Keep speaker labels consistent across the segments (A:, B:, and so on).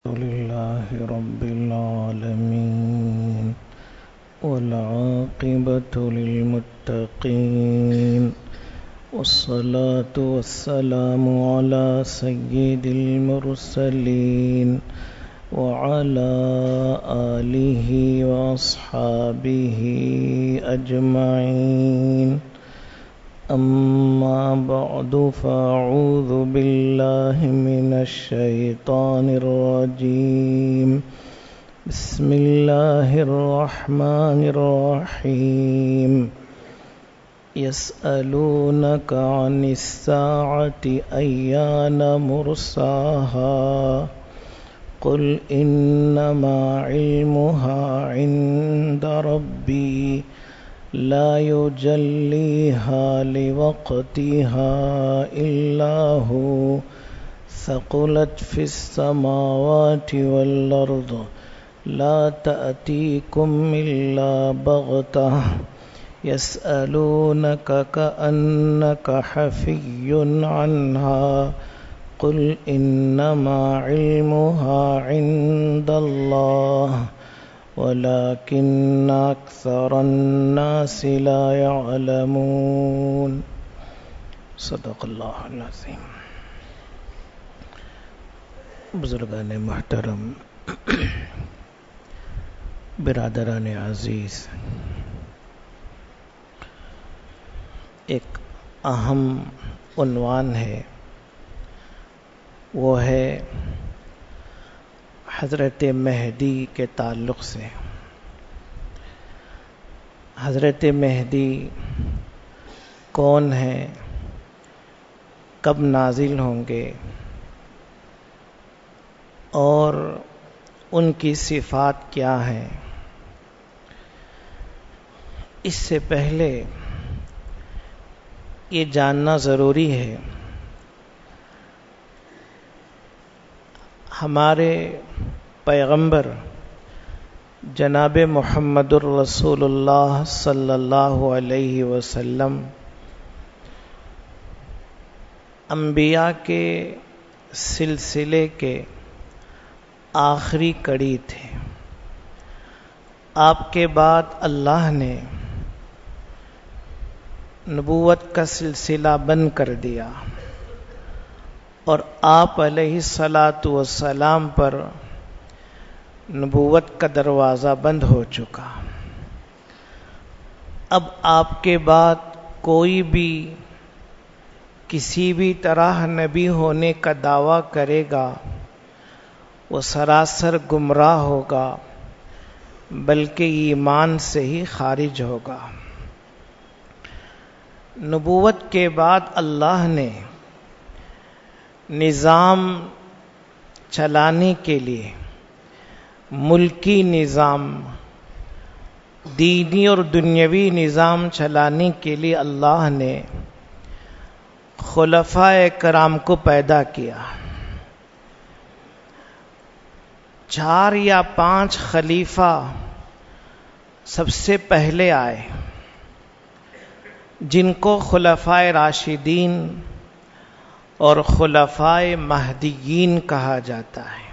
A: لله رب العالمين والعاقبة للمتقين والصلاة والسلام على سيد المرسلين وعلى آله وأصحابه أجمعين أما بعد فأعوذ بالله من الشيطان الرجيم بسم الله الرحمن الرحيم يسألونك عن الساعة أيان مرساها قل إنما علمها عند ربي لا يجليها لوقتها إلا هو ثقلت في السماوات والأرض لا تأتيكم إلا بغتة يسألونك كأنك حفي عنها قل إنما علمها عند الله ولكن أكثر الناس لا يعلمون صدق اللہ العظیم. بزرگان محترم، برادران عزیز، ایک اہم عنوان ہے، وہ ہے حضرت مہدی کے تعلق سے. حضرت مہدی کون ہیں، کب نازل ہوں گے اور ان کی صفات کیا ہیں. اس سے پہلے یہ جاننا ضروری ہے ہمارے پیغمبر جناب محمد الرسول اللہ صلی اللہ علیہ وسلم انبیاء کے سلسلے کے آخری کڑی تھے. آپ کے بعد اللہ نے نبوت کا سلسلہ بند کر دیا اور آپ علیہ الصلاۃ والسلام پر نبوت کا دروازہ بند ہو چکا. اب آپ کے بعد کوئی بھی کسی بھی طرح نبی ہونے کا دعویٰ کرے گا وہ سراسر گمراہ ہوگا، بلکہ ایمان سے ہی خارج ہوگا. نبوت کے بعد اللہ نے نظام چلانے کے لیے، ملکی نظام، دینی اور دنیاوی نظام چلانے کے لیے اللہ نے خلفائے کرام کو پیدا کیا. 4 یا 5 خلیفہ سب سے پہلے آئے، جن کو خلفائے راشدین اور خلفائے مہدیین کہا جاتا ہے.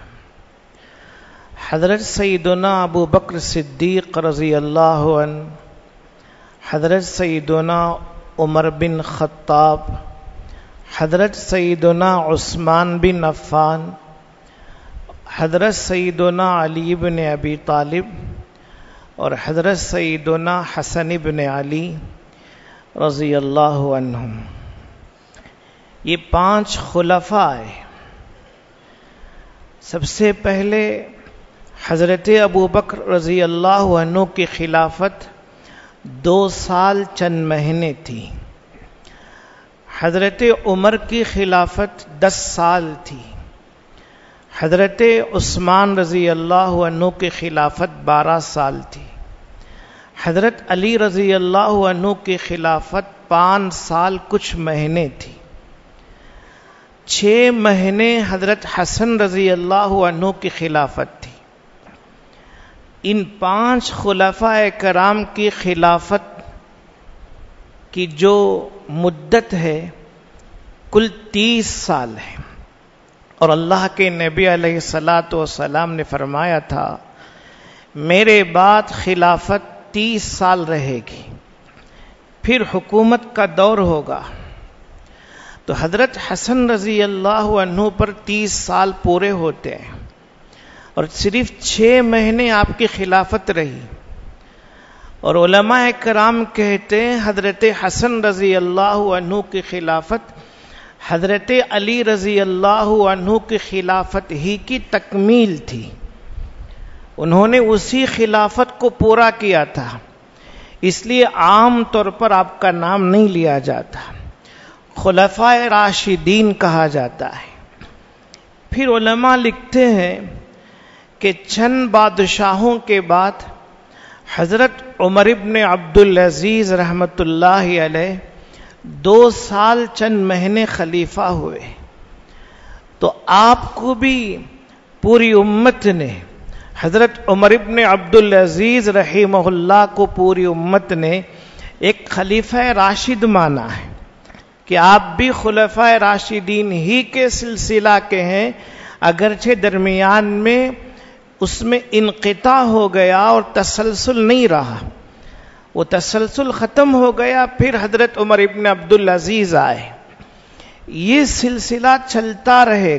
A: حضرت سیدنا ابو بکر صدیق رضی اللہ عنہ، حضرت سیدنا عمر بن خطاب، حضرت سیدنا عثمان بن عفان، حضرت سیدنا علی بن ابی طالب اور حضرت سیدنا حسن بن علی رضی اللہ عنہم، یہ 5 خلفاء آئے. سب سے پہلے حضرت ابو بکر رضی اللہ عنہ کی خلافت 2 سال چند مہینے تھی. حضرت عمر کی خلافت 10 سال تھی. حضرت عثمان رضی اللہ عنہ کی خلافت 12 سال تھی. حضرت علی رضی اللہ عنہ کی خلافت 5 سال کچھ مہینے تھی. 6 مہینے حضرت حسن رضی اللہ عنہ کی خلافت تھی. ان 5 خلفائے کرام کی خلافت کی جو مدت ہے کل 30 سال ہے. اور اللہ کے نبی علیہ الصلاۃ والسلام نے فرمایا تھا میرے بعد خلافت 30 سال رہے گی، پھر حکومت کا دور ہوگا۔ تو حضرت حسن رضی اللہ عنہ پر 30 سال پورے ہوتے ہیں اور صرف 6 مہینے آپ کی خلافت رہی۔ اور علماء کرام کہتے ہیں حضرت حسن رضی اللہ عنہ کی خلافت حضرت علی رضی اللہ عنہ کی خلافت ہی کی تکمیل تھی، انہوں نے اسی خلافت کو پورا کیا تھا، اس لیے عام طور پر آپ کا نام نہیں لیا جاتا، خلفائے راشدین کہا جاتا ہے۔ پھر علماء لکھتے ہیں کہ چند بادشاہوں کے بعد حضرت عمر ابن عبدالعزیز رحمۃ اللہ علیہ 2 سال چند مہینے خلیفہ ہوئے، تو آپ کو بھی پوری امت نے، حضرت عمر ابن عبدالعزیز رحمہ اللہ کو پوری امت نے ایک خلیفہ راشد مانا ہے کہ آپ بھی خلفائے راشدین ہی کے سلسلہ کے ہیں، اگرچہ درمیان میں اس میں انقطاع ہو گیا اور تسلسل نہیں رہا، وہ تسلسل ختم ہو گیا، پھر حضرت عمر ابن عبدالعزیز آئے۔ یہ سلسلہ چلتا رہے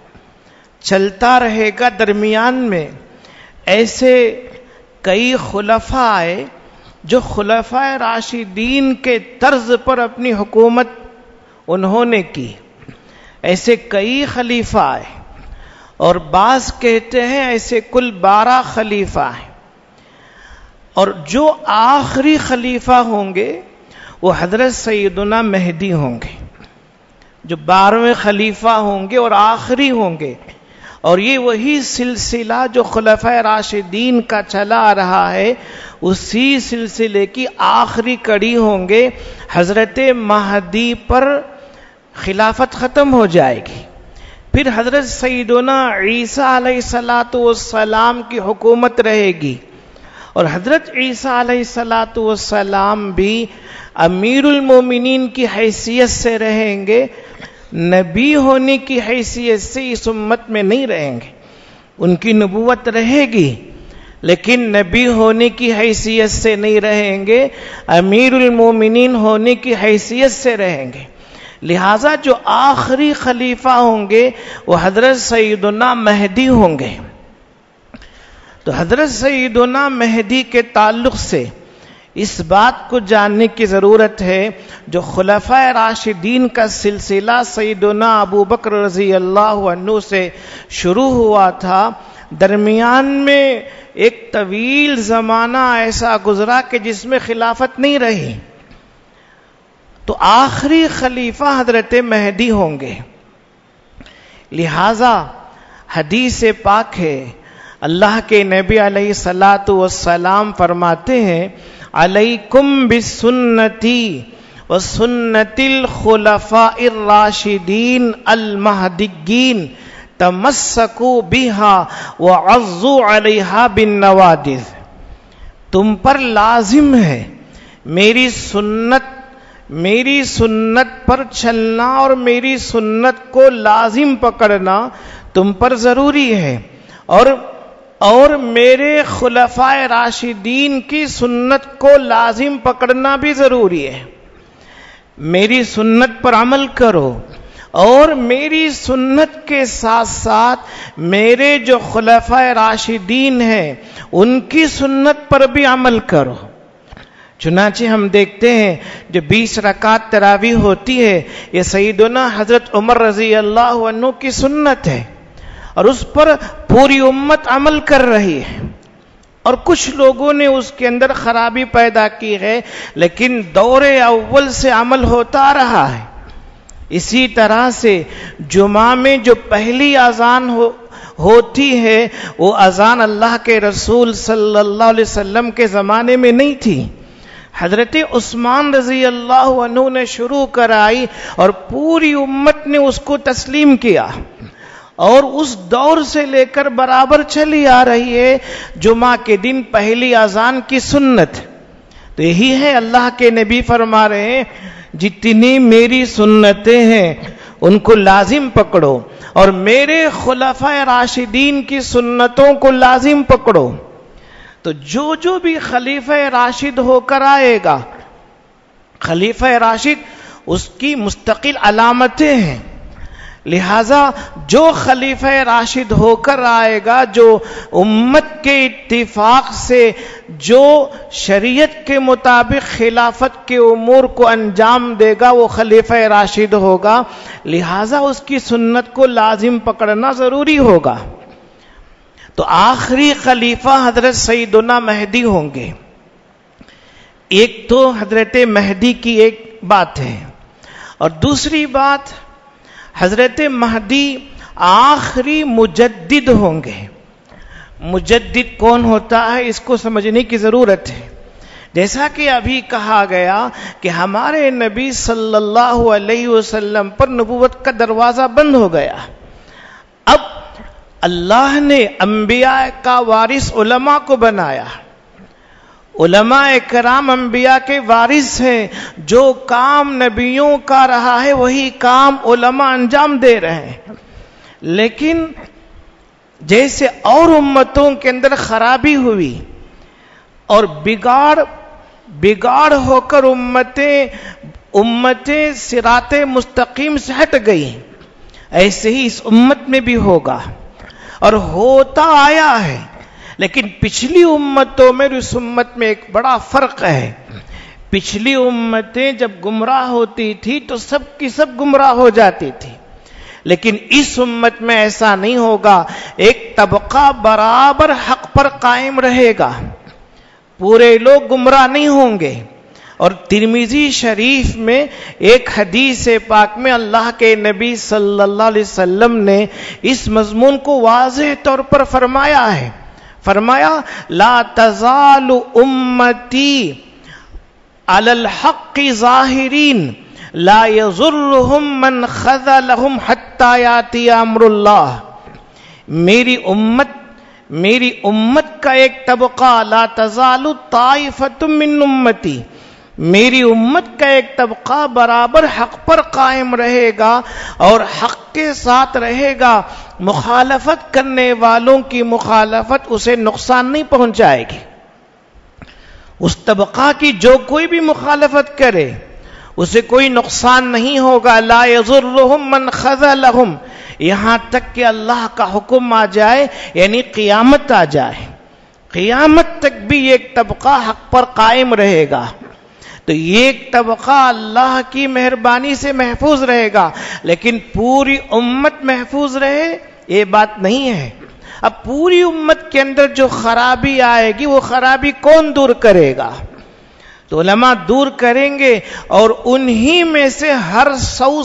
A: گا، درمیان میں ایسے کئی خلفاء آئے جو خلفائے راشدین کے طرز پر اپنی حکومت انہوں نے کی، ایسے کئی خلیفہ آئے، اور بعض کہتے ہیں ایسے کل 12 خلیفہ ہیں، اور جو آخری خلیفہ ہوں گے وہ حضرت سیدنا مہدی ہوں گے، جو 12ویں خلیفہ ہوں گے اور آخری ہوں گے، اور یہ وہی سلسلہ جو خلفائے راشدین کا چلا آ رہا ہے، اسی سلسلے کی آخری کڑی ہوں گے، حضرت مہدی پر خلافت ختم ہو جائے گی، پھر حضرت سیدنا عیسیٰ علیہ السلام کی حکومت رہے گی، اور حضرت عیسیٰ علیہ السلام بھی امیر المومنین کی حیثیت سے رہیں گے، نبی ہونے کی حیثیت سے اس امت میں نہیں رہیں گے، ان کی نبوت رہے گی لیکن نبی ہونے کی حیثیت سے نہیں رہیں گے، امیر المومنین ہونے کی حیثیت سے رہیں گے۔ لہذا جو آخری خلیفہ ہوں گے وہ حضرت سیدنا مہدی ہوں گے۔ تو حضرت سیدنا مہدی کے تعلق سے اس بات کو جاننے کی ضرورت ہے، جو خلفائے راشدین کا سلسلہ سیدنا ابو بکر رضی اللہ عنہ سے شروع ہوا تھا، درمیان میں ایک طویل زمانہ ایسا گزرا کہ جس میں خلافت نہیں رہی، تو آخری خلیفہ حضرت مہدی ہوں گے۔ لہذا حدیث پاک ہے، اللہ کے نبی علیہ الصلاۃ والسلام فرماتے ہیں علیکم بسنتی وسنت الخلفاء الراشدین المہدیین تمسکوا بها وعضوا علیہا بالنواجذ، تم پر لازم ہے میری سنت پر چلنا اور میری سنت کو لازم پکڑنا تم پر ضروری ہے، اور میرے خلفائے راشدین کی سنت کو لازم پکڑنا بھی ضروری ہے، میری سنت پر عمل کرو، اور میری سنت کے ساتھ ساتھ میرے جو خلفائے راشدین ہیں ان کی سنت پر بھی عمل کرو۔ چنانچہ ہم دیکھتے ہیں جو 20 رکعت تراویح ہوتی ہے، یہ سیدنا حضرت عمر رضی اللہ عنہ کی سنت ہے، اور اس پر پوری امت عمل کر رہی ہے، اور کچھ لوگوں نے اس کے اندر خرابی پیدا کی ہے، لیکن دور اول سے عمل ہوتا رہا ہے۔ اسی طرح سے جمعہ میں جو پہلی اذان ہوتی ہے وہ اذان اللہ کے رسول صلی اللہ علیہ وسلم کے زمانے میں نہیں تھی، حضرت عثمان رضی اللہ عنہ نے شروع کرائی اور پوری امت نے اس کو تسلیم کیا، اور اس دور سے لے کر برابر چلی آ رہی ہے جمعہ کے دن پہلی اذان کی سنت۔ تو یہی ہے اللہ کے نبی فرما رہے ہیں جتنی میری سنتیں ہیں ان کو لازم پکڑو، اور میرے خلفائے راشدین کی سنتوں کو لازم پکڑو۔ تو جو بھی خلیفہ راشد ہو کر آئے گا، خلیفہ راشد اس کی مستقل علامتیں ہیں، لہذا جو خلیفہ راشد ہو کر آئے گا، جو امت کے اتفاق سے جو شریعت کے مطابق خلافت کے امور کو انجام دے گا، وہ خلیفہ راشد ہوگا، لہذا اس کی سنت کو لازم پکڑنا ضروری ہوگا۔ تو آخری خلیفہ حضرت سیدنا مہدی ہوں گے۔ ایک تو حضرت مہدی کی ایک بات ہے، اور دوسری بات حضرت مہدی آخری مجدد ہوں گے۔ مجدد کون ہوتا ہے اس کو سمجھنے کی ضرورت ہے۔ جیسا کہ ابھی کہا گیا کہ ہمارے نبی صلی اللہ علیہ وسلم پر نبوت کا دروازہ بند ہو گیا، اب اللہ نے انبیاء کا وارث علماء کو بنایا۔ علماء کرام انبیاء کے وارث ہیں، جو کام نبیوں کا رہا ہے وہی کام علماء انجام دے رہے ہیں۔ لیکن جیسے اور امتوں کے اندر خرابی ہوئی اور بگاڑ ہو کر امتیں صراط مستقیم سے ہٹ گئی، ایسے ہی اس امت میں بھی ہوگا، اور ہوتا آیا ہے۔ لیکن پچھلی امتوں میں اور اس امت میں ایک بڑا فرق ہے۔ پچھلی امتیں جب گمراہ ہوتی تھی تو سب کی سب گمراہ ہو جاتی تھی، لیکن اس امت میں ایسا نہیں ہوگا۔ ایک طبقہ برابر حق پر قائم رہے گا، پورے لوگ گمراہ نہیں ہوں گے۔ اور ترمذی شریف میں ایک حدیث پاک میں اللہ کے نبی صلی اللہ علیہ وسلم نے اس مضمون کو واضح طور پر فرمایا ہے۔ فرمایا لا تزال امتی علی الحق ظاہرین لا یضرهم من خذلهم حتی یاتی امر اللہ۔ میری امت کا ایک طبقہ، لا تزال طائفۃ من امتی، میری امت کا ایک طبقہ برابر حق پر قائم رہے گا اور حق کے ساتھ رہے گا، مخالفت کرنے والوں کی مخالفت اسے نقصان نہیں پہنچائے گی۔ اس طبقہ کی جو کوئی بھی مخالفت کرے اسے کوئی نقصان نہیں ہوگا۔ لا یضرهم من خذلهم، یہاں تک کہ اللہ کا حکم آ جائے، یعنی قیامت آ جائے، قیامت تک بھی ایک طبقہ حق پر قائم رہے گا۔ تو یہ ایک طبقہ اللہ کی مہربانی سے محفوظ رہے گا، لیکن پوری امت محفوظ رہے یہ بات نہیں ہے۔ اب پوری امت کے اندر جو خرابی آئے گی وہ خرابی کون دور کرے گا؟ تو علماء دور کریں گے، اور انہی میں سے ہر 100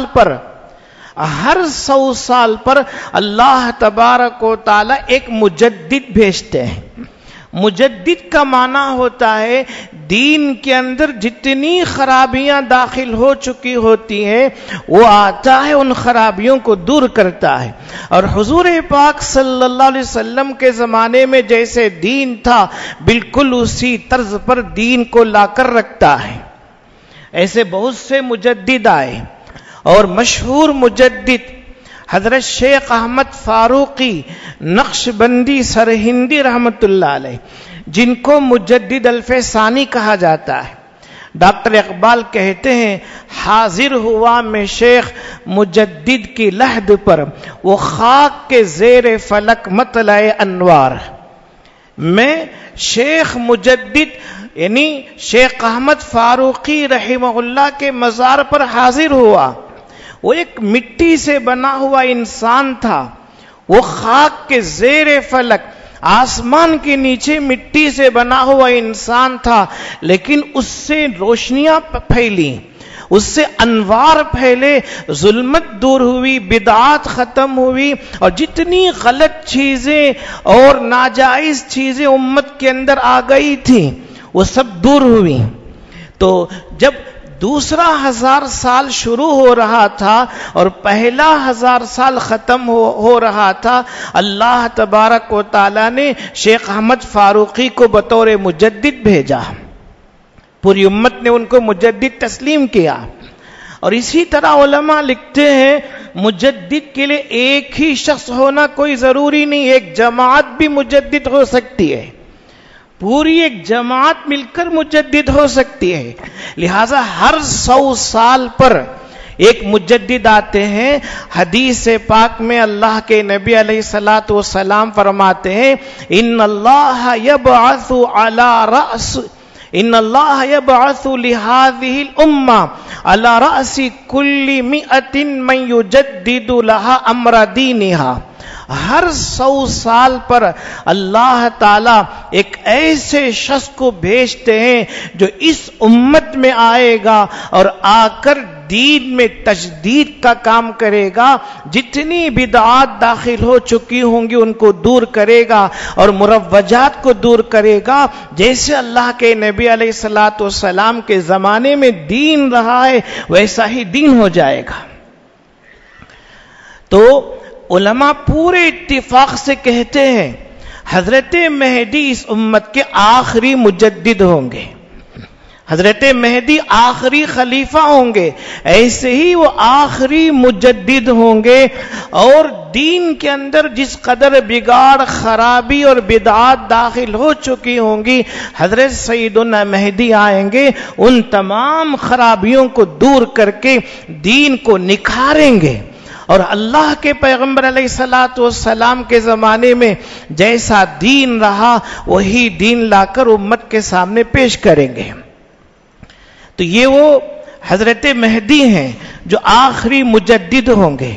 A: سال پر اللہ تبارک و تعالی ایک مجدد بھیجتے ہیں۔ مجدد کا معنی ہوتا ہے دین کے اندر جتنی خرابیاں داخل ہو چکی ہوتی ہیں وہ آتا ہے، ان خرابیوں کو دور کرتا ہے۔ اور حضور پاک صلی اللہ علیہ وسلم کے زمانے میں جیسے دین تھا بالکل اسی طرز پر دین کو لا کر رکھتا ہے۔ ایسے بہت سے مجدد آئے، اور مشہور مجدد حضرت شیخ احمد فاروقی نقشبندی سرہندی رحمت اللہ علیہ، جن کو مجدد الف ثانی کہا جاتا ہے۔ ڈاکٹر اقبال کہتے ہیں حاضر ہوا میں شیخ مجدد کی لحد پر، وہ خاک کے زیر فلک مطلع انوار۔ میں شیخ مجدد یعنی شیخ احمد فاروقی رحمہ اللہ کے مزار پر حاضر ہوا۔ وہ ایک مٹی سے بنا ہوا انسان تھا، وہ خاک کے زیر فلک آسمان کے نیچے مٹی سے بنا ہوا انسان تھا، لیکن اس سے روشنیاں پھیلی، اس سے انوار پھیلے، ظلمت دور ہوئی، بدعات ختم ہوئی، اور جتنی غلط چیزیں اور ناجائز چیزیں امت کے اندر آ گئی تھیں وہ سب دور ہوئی۔ تو جب دوسرا 1000 سال شروع ہو رہا تھا اور پہلا 1000 سال ختم ہو رہا تھا، اللہ تبارک و تعالی نے شیخ احمد فاروقی کو بطور مجدد بھیجا۔ پوری امت نے ان کو مجدد تسلیم کیا، اور اسی طرح علماء لکھتے ہیں مجدد کے لیے ایک ہی شخص ہونا کوئی ضروری نہیں، ایک جماعت بھی مجدد ہو سکتی ہے، پوری ایک جماعت مل کر مجدد ہو سکتی ہے۔ لہذا ہر 100 سال پر ایک مجدد آتے ہیں۔ حدیث پاک میں اللہ کے نبی علیہ الصلوۃ والسلام فرماتے ہیں ان اللہ یبعث لهذه الامه على راس كل 100 من يجدد لها امر دینها۔ ہر 100 سال پر اللہ تعالی ایک ایسے شخص کو بھیجتے ہیں جو اس امت میں آئے گا اور آ کر دین میں تجدید کا کام کرے گا، جتنی بدعات داخل ہو چکی ہوں گی ان کو دور کرے گا اور مروجات کو دور کرے گا۔ جیسے اللہ کے نبی علیہ الصلوۃ والسلام کے زمانے میں دین رہا ہے ویسا ہی دین ہو جائے گا۔ تو علماء پورے اتفاق سے کہتے ہیں حضرت مہدی اس امت کے آخری مجدد ہوں گے، حضرت مہدی آخری خلیفہ ہوں گے، ایسے ہی وہ آخری مجدد ہوں گے۔ اور دین کے اندر جس قدر بگاڑ، خرابی اور بدعات داخل ہو چکی ہوں گی، حضرت سیدنا مہدی آئیں گے، ان تمام خرابیوں کو دور کر کے دین کو نکھاریں گے، اور اللہ کے پیغمبر علیہ الصلوۃ والسلام کے زمانے میں جیسا دین رہا وہی دین لا کر امت کے سامنے پیش کریں گے۔ تو یہ وہ حضرت مہدی ہیں جو آخری مجدد ہوں گے۔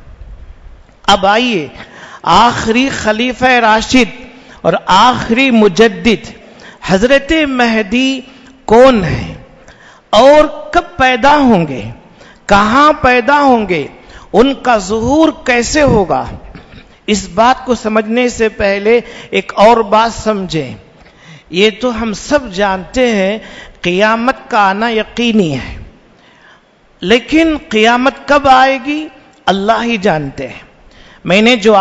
A: اب آئیے آخری خلیفہ راشد اور آخری مجدد حضرت مہدی کون ہیں اور کب پیدا ہوں گے، کہاں پیدا ہوں گے، ان کا ظہور کیسے ہوگا؟ اس بات کو سمجھنے سے پہلے ایک اور بات سمجھیں۔ یہ تو ہم سب جانتے ہیں قیامت کا آنا یقینی ہے، لیکن قیامت کب آئے گی اللہ ہی جانتے ہیں۔ میں نے جو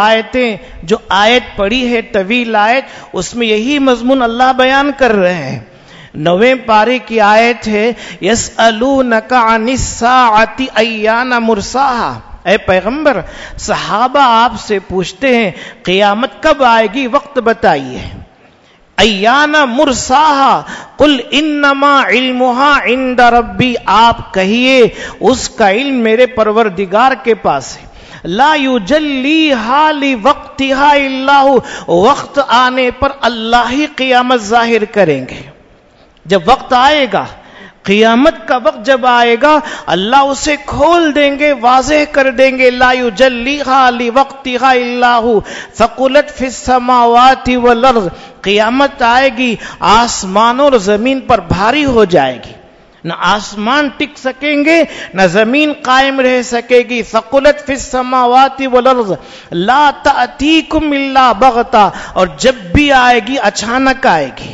A: آیت پڑھی ہے طویل آیت، اس میں یہی مضمون اللہ بیان کر رہے ہیں۔ 9ویں پارے کی آیت ہے یسألونک عن الساعۃ ایان مرساہا۔ اے پیغمبر، صحابہ آپ سے پوچھتے ہیں قیامت کب آئے گی، وقت بتائیے۔ ایان مرساہا قل انما علمها عند ربی، آپ کہیے اس کا علم میرے پروردگار کے پاس ہے۔ لا یجلیہا لوقتہا الا ہو، وقت آنے پر اللہ ہی قیامت ظاہر کریں گے۔ جب وقت آئے گا، قیامت کا وقت جب آئے گا، اللہ اسے کھول دیں گے، واضح کر دیں گے۔ لا یجلیہا لوقتہا الا ہو ثقلت فی السماوات والارض، قیامت آئے گی آسمانوں اور زمین پر بھاری ہو جائے گی، نہ آسمان ٹک سکیں گے نہ زمین قائم رہ سکے گی۔ ثقلت فی السماوات والارض لا تأتیکم الا بغتہ، اور جب بھی آئے گی اچانک آئے گی۔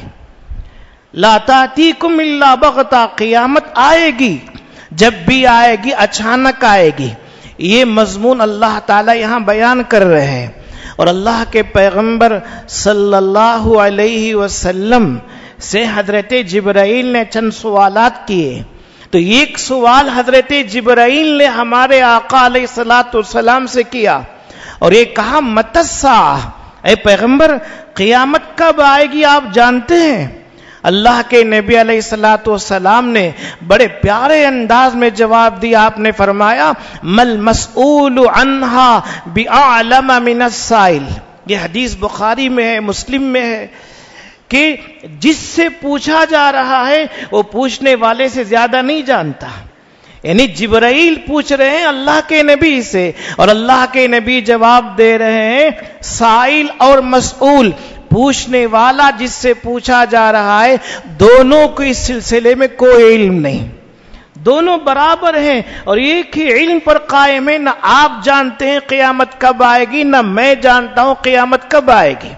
A: لا تأتیکم الا بغتہ، قیامت آئے گی، جب بھی آئے گی اچانک آئے گی۔ یہ مضمون اللہ تعالی یہاں بیان کر رہے ہیں، اور اللہ کے پیغمبر صلی اللہ علیہ وسلم سے حضرت جبرائیل نے چند سوالات کیے۔ تو ایک سوال حضرت جبرائیل نے ہمارے آقا علیہ الصلوۃ والسلام سے کیا، اور یہ کہا متی الساعہ، اے پیغمبر قیامت کب آئے گی آپ جانتے ہیں؟ اللہ کے نبی علیہ الصلوۃ والسلام نے بڑے پیارے انداز میں جواب دیا۔ آپ نے فرمایا مل مسئول عنہا بعلم من السائل۔ یہ حدیث بخاری میں ہے، مسلم میں ہے کہ جس سے پوچھا جا رہا ہے وہ پوچھنے والے سے زیادہ نہیں جانتا۔ یعنی جبرائیل پوچھ رہے ہیں اللہ کے نبی سے، اور اللہ کے نبی جواب دے رہے ہیں۔ سائل اور مسئول، پوچھنے والا جس سے پوچھا جا رہا ہے، دونوں کو اس سلسلے میں کوئی علم نہیں، دونوں برابر ہیں اور ایک ہی علم پر قائم ہے۔ نہ آپ جانتے ہیں قیامت کب آئے گی، نہ میں جانتا ہوں قیامت کب آئے گی۔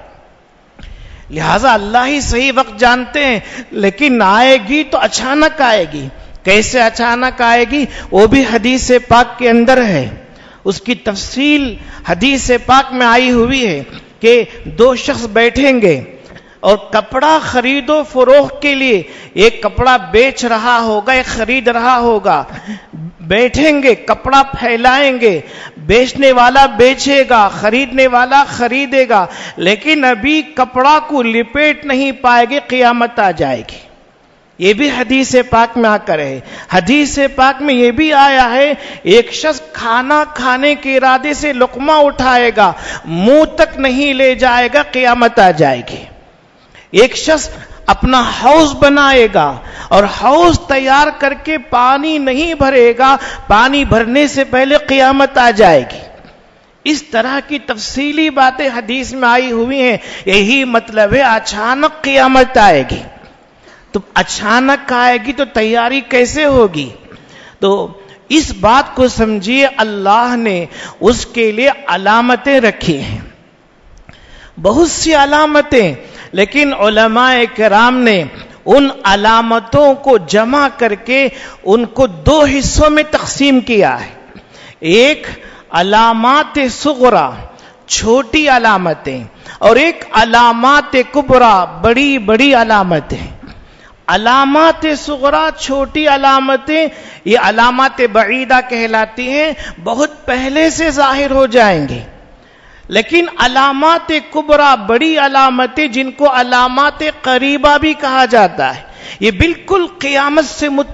A: لہذا اللہ ہی صحیح وقت جانتے ہیں، لیکن آئے گی تو اچانک آئے گی۔ کیسے اچانک آئے گی وہ بھی حدیث پاک کے اندر ہے، اس کی تفصیل حدیث پاک میں آئی ہوئی ہے کہ 2 شخص بیٹھیں گے اور کپڑا خرید و فروخت کے لیے، ایک کپڑا بیچ رہا ہوگا، ایک خرید رہا ہوگا۔ بیٹھیں گے، کپڑا پھیلائیں گے، بیچنے والا بیچے گا، خریدنے والا خریدے گا، لیکن ابھی کپڑا کو لپیٹ نہیں پائے گے، قیامت آ جائے گی۔ یہ بھی حدیث پاک میں آ کر ہے۔ حدیث پاک میں یہ بھی آیا ہے، ایک شخص کھانا کھانے کے ارادے سے لقمہ اٹھائے گا، منہ تک نہیں لے جائے گا، قیامت آ جائے گی۔ ایک شخص اپنا حوض بنائے گا اور حوض تیار کر کے پانی نہیں بھرے گا، پانی بھرنے سے پہلے قیامت آ جائے گی۔ اس طرح کی تفصیلی باتیں حدیث میں آئی ہوئی ہیں۔ یہی مطلب ہے اچانک قیامت آئے گی۔ تو اچانک آئے گی تو تیاری کیسے ہوگی؟ تو اس بات کو سمجھیے، اللہ نے اس کے لیے علامتیں رکھی ہیں، بہت سی علامتیں، لیکن علماء کرام نے ان علامتوں کو جمع کر کے ان کو دو حصوں میں تقسیم کیا ہے۔ ایک علامات صغرا، چھوٹی علامتیں، اور ایک علامات کبرا، بڑی بڑی علامتیں۔ علامات صغرا، چھوٹی علامتیں، یہ علامات بعیدہ کہلاتی ہیں، بہت پہلے سے ظاہر ہو جائیں گے۔ لیکن علامات کبرا، بڑی علامتیں، جن کو علامات قریبہ بھی کہا جاتا ہے، یہ بالکل قیامت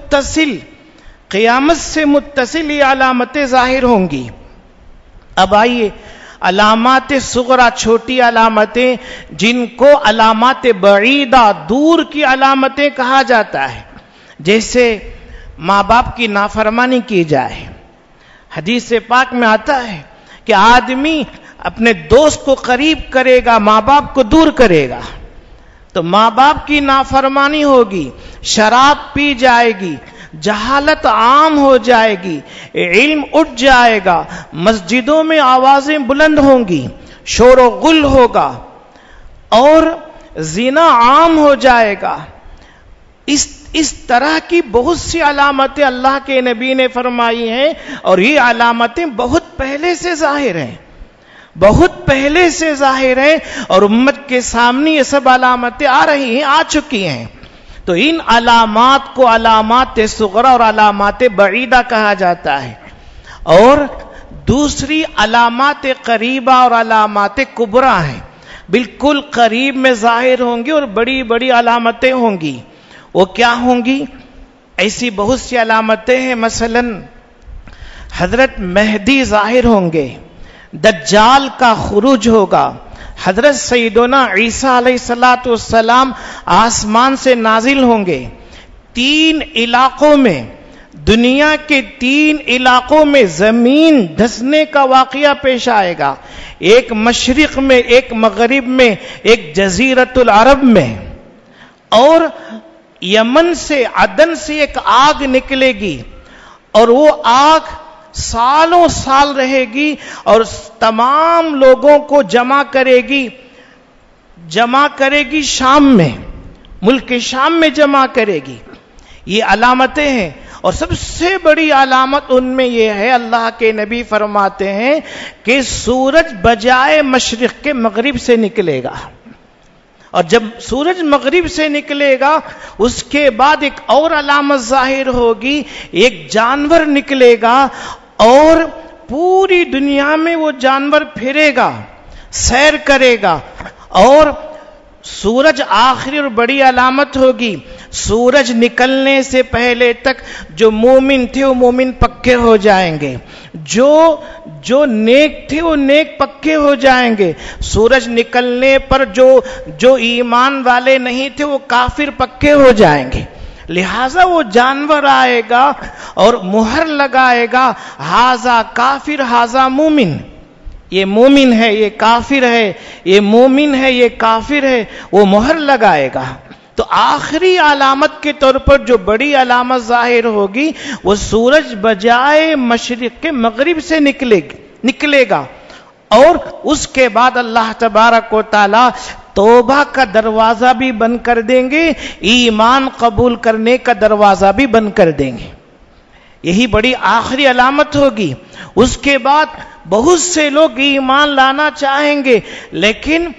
A: سے متصل یہ علامتیں ظاہر ہوں گی۔ اب آئیے، علامات صغرا، چھوٹی علامتیں، جن کو علامات بعیدہ، دور کی علامتیں کہا جاتا ہے، جیسے ماں باپ کی نافرمانی کی جائے۔ حدیث پاک میں آتا ہے کہ آدمی اپنے دوست کو قریب کرے گا، ماں باپ کو دور کرے گا۔ تو ماں باپ کی نافرمانی ہوگی، شراب پی جائے گی، جہالت عام ہو جائے گی، علم اٹھ جائے گا، مسجدوں میں آوازیں بلند ہوں گی، شور و غل ہوگا، اور زنا عام ہو جائے گا۔ اس طرح کی بہت سی علامتیں اللہ کے نبی نے فرمائی ہیں، اور یہ علامتیں بہت پہلے سے ظاہر ہیں، بہت پہلے سے ظاہر ہیں، اور امت کے سامنے یہ سب علامتیں آ رہی ہیں، آ چکی ہیں۔ تو ان علامات کو علامات صغرا اور علامات بعیدہ کہا جاتا ہے، اور دوسری علامات قریبہ اور علامات کبرا ہیں، بالکل قریب میں ظاہر ہوں گی اور بڑی بڑی علامتیں ہوں گی۔ وہ کیا ہوں گی؟ ایسی بہت سی علامتیں ہیں، مثلا حضرت مہدی ظاہر ہوں گے، دجال کا خروج ہوگا، حضرت سیدنا عیسیٰ علیہ السلام آسمان سے نازل ہوں گے، 3 علاقوں میں، دنیا کے 3 علاقوں میں زمین دھسنے کا واقعہ پیش آئے گا، ایک مشرق میں، ایک مغرب میں، ایک جزیرۃ العرب میں، اور یمن سے، عدن سے ایک آگ نکلے گی، اور وہ آگ سالوں سال رہے گی اور تمام لوگوں کو جمع کرے گی شام میں، ملک شام میں جمع کرے گی۔ یہ علامتیں ہیں، اور سب سے بڑی علامت ان میں یہ ہے، اللہ کے نبی فرماتے ہیں کہ سورج بجائے مشرق کے مغرب سے نکلے گا، اور جب سورج مغرب سے نکلے گا اس کے بعد ایک اور علامت ظاہر ہوگی، ایک جانور نکلے گا، اور پوری دنیا میں وہ جانور پھرے گا، سیر کرے گا، اور سورج آخری اور بڑی علامت ہوگی، سورج نکلنے سے پہلے تک جو مومن تھے وہ مومن پکے ہو جائیں گے، جو نیک تھے وہ نیک پکے ہو جائیں گے، سورج نکلنے پر جو ایمان والے نہیں تھے وہ کافر پکے ہو جائیں گے۔ لہذا وہ جانور آئے گا اور مہر لگائے گا، ہاذا کافر ہاذا مومن، یہ مومن ہے یہ کافر ہے، یہ مومن ہے یہ کافر ہے، وہ مہر لگائے گا۔ تو آخری علامت کے طور پر جو بڑی علامت ظاہر ہوگی وہ سورج بجائے مشرق کے مغرب سے نکلے گا، اور اس کے بعد اللہ تبارک و تعالی توبہ کا دروازہ بھی بند کر دیں گے، ایمان قبول کرنے کا دروازہ بھی بند کر دیں گے۔ یہی بڑی آخری علامت ہوگی۔ اس کے بعد بہت سے لوگ ایمان لانا چاہیں گے، لیکن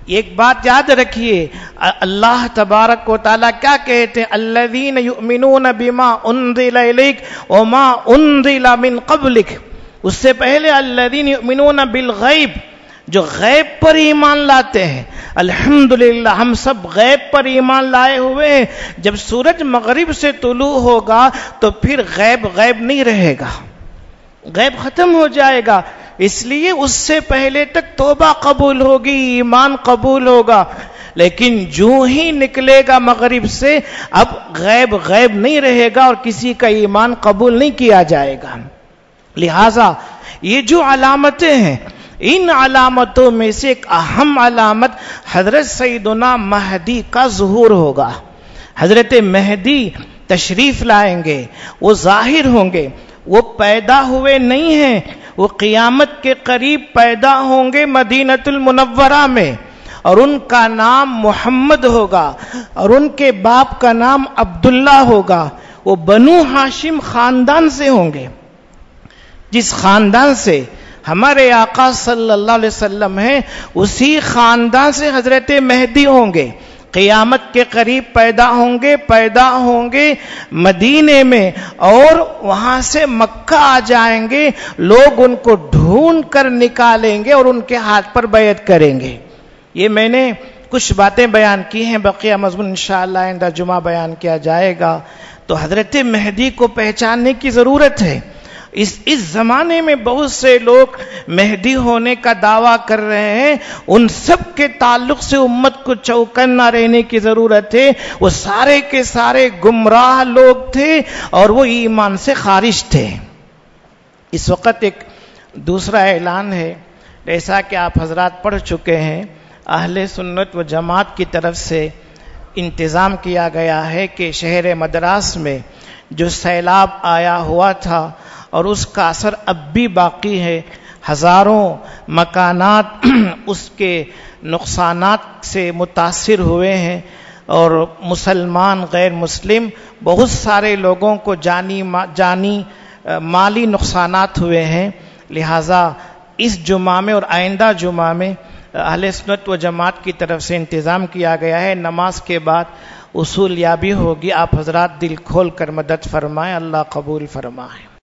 A: ایک بات یاد رکھیے، اللہ تبارک و تعالیٰ کیا کہتے ہیں؟ الذین یؤمنون بما انزل الیک وما انزل من قبلک، اس سے پہلے الذین یؤمنون بالغیب، جو غیب پر ایمان لاتے ہیں۔ الحمدللہ ہم سب غیب پر ایمان لائے ہوئے ہیں۔ جب سورج مغرب سے طلوع ہوگا تو پھر غیب نہیں رہے گا، غیب ختم ہو جائے گا، اس لیے اس سے پہلے تک توبہ قبول ہوگی، ایمان قبول ہوگا، لیکن جو ہی نکلے گا مغرب سے اب غیب نہیں رہے گا اور کسی کا ایمان قبول نہیں کیا جائے گا۔ لہذا یہ جو علامتیں ہیں، ان علامتوں میں سے ایک اہم علامت حضرت سیدنا مہدی کا ظہور ہوگا۔ حضرت مہدی تشریف لائیں گے، وہ ظاہر ہوں گے، وہ پیدا ہوئے نہیں ہیں، وہ قیامت کے قریب پیدا ہوں گے مدینۃ المنورہ میں، اور ان کا نام محمد ہوگا اور ان کے باپ کا نام عبداللہ ہوگا۔ وہ بنو ہاشم خاندان سے ہوں گے، جس خاندان سے ہمارے آقا صلی اللہ علیہ وسلم ہیں، اسی خاندان سے حضرت مہدی ہوں گے۔ قیامت کے قریب پیدا ہوں گے مدینے میں، اور وہاں سے مکہ آ جائیں گے، لوگ ان کو ڈھونڈ کر نکالیں گے اور ان کے ہاتھ پر بیعت کریں گے۔ یہ میں نے کچھ باتیں بیان کی ہیں، بقیہ مضمون انشاءاللہ آئندہ جمعہ بیان کیا جائے گا۔ تو حضرت مہدی کو پہچاننے کی ضرورت ہے۔ اس زمانے میں بہت سے لوگ مہدی ہونے کا دعویٰ کر رہے ہیں، ان سب کے تعلق سے امت کو چوکنا رہنے کی ضرورت ہے۔ وہ سارے کے سارے گمراہ لوگ تھے اور وہ ایمان سے خارج تھے۔ اس وقت ایک دوسرا اعلان ہے، جیسا کہ آپ حضرات پڑھ چکے ہیں، اہل سنت و جماعت کی طرف سے انتظام کیا گیا ہے کہ شہر مدراس میں جو سیلاب آیا ہوا تھا اور اس کا اثر اب بھی باقی ہے، ہزاروں مکانات اس کے نقصانات سے متاثر ہوئے ہیں، اور مسلمان غیر مسلم بہت سارے لوگوں کو جانی مالی نقصانات ہوئے ہیں۔ لہٰذا اس جمعہ میں اور آئندہ جمعہ میں اہل سنت و جماعت کی طرف سے انتظام کیا گیا ہے، نماز کے بعد اصول یابی ہوگی۔ آپ حضرات دل کھول کر مدد فرمائیں، اللہ قبول فرمائے۔